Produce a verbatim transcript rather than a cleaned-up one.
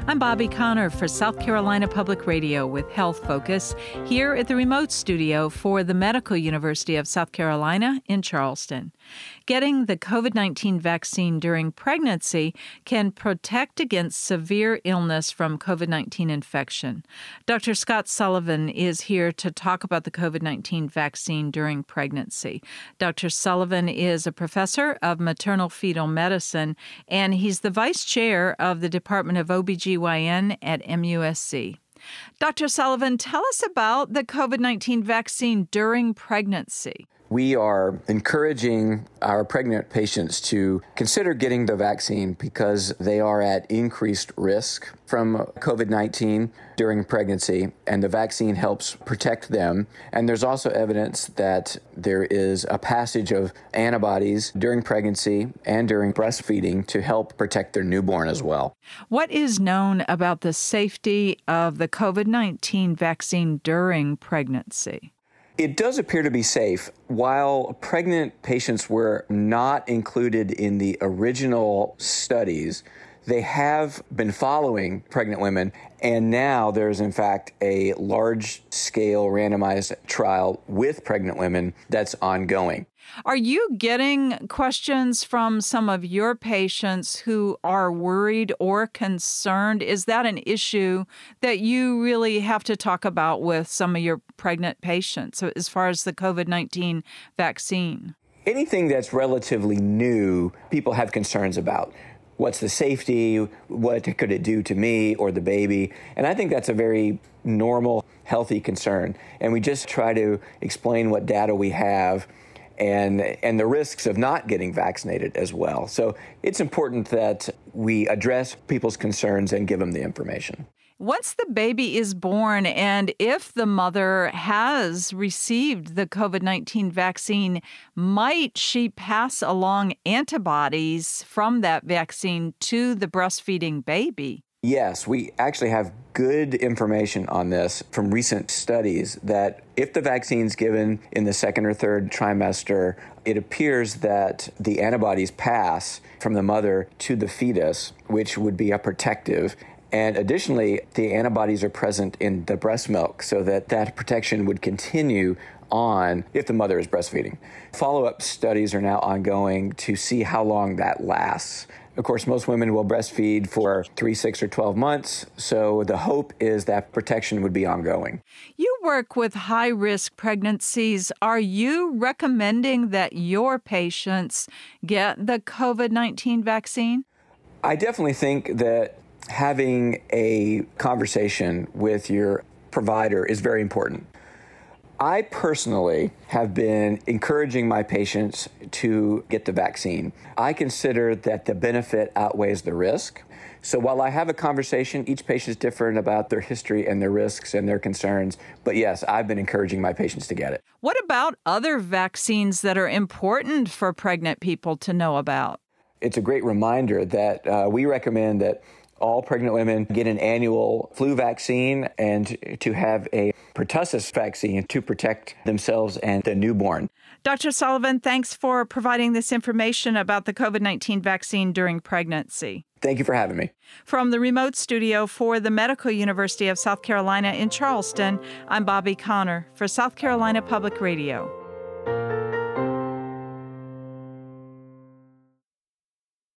I'm Bobby Connor for South Carolina Public Radio with Health Focus here at the remote studio for the Medical University of South Carolina in Charleston. Getting the covid nineteen vaccine during pregnancy can protect against severe illness from covid nineteen infection. Doctor Scott Sullivan is here to talk about the covid nineteen vaccine during pregnancy. Doctor Sullivan is a professor of maternal fetal medicine, and he's the vice chair of the Department of O B G Y N at M U S C. Doctor Sullivan, tell us about the covid nineteen vaccine during pregnancy. We are encouraging our pregnant patients to consider getting the vaccine because they are at increased risk from covid nineteen during pregnancy, and the vaccine helps protect them. And there's also evidence that there is a passage of antibodies during pregnancy and during breastfeeding to help protect their newborn as well. What is known about the safety of the covid nineteen vaccine during pregnancy? It does appear to be safe. While pregnant patients were not included in the original studies, they have been following pregnant women, and now there's in fact a large-scale randomized trial with pregnant women that's ongoing. Are you getting questions from some of your patients who are worried or concerned? Is that an issue that you really have to talk about with some of your pregnant patients as far as the covid nineteen vaccine? Anything that's relatively new, people have concerns about. What's the safety? What could it do to me or the baby? And I think that's a very normal, healthy concern. And we just try to explain what data we have and and the risks of not getting vaccinated as well. So it's important that we address people's concerns and give them the information. Once the baby is born, and if the mother has received the covid nineteen vaccine, might she pass along antibodies from that vaccine to the breastfeeding baby? Yes, we actually have good information on this from recent studies that if the vaccine's given in the second or third trimester, it appears that the antibodies pass from the mother to the fetus, which would be a protective. And additionally, the antibodies are present in the breast milk so that that protection would continue on if the mother is breastfeeding. Follow-up studies are now ongoing to see how long that lasts. Of course, most women will breastfeed for three, six, or twelve months, so the hope is that protection would be ongoing. You work with high-risk pregnancies. Are you recommending that your patients get the covid nineteen vaccine? I definitely think that having a conversation with your provider is very important. I personally have been encouraging my patients to get the vaccine. I consider that the benefit outweighs the risk. So while I have a conversation, each patient is different about their history and their risks and their concerns. But yes, I've been encouraging my patients to get it. What about other vaccines that are important for pregnant people to know about? It's a great reminder that uh, we recommend that all pregnant women get an annual flu vaccine and to have a pertussis vaccine to protect themselves and the newborn. Doctor Sullivan, thanks for providing this information about the covid nineteen vaccine during pregnancy. Thank you for having me. From the remote studio for the Medical University of South Carolina in Charleston, I'm Bobby Connor for South Carolina Public Radio.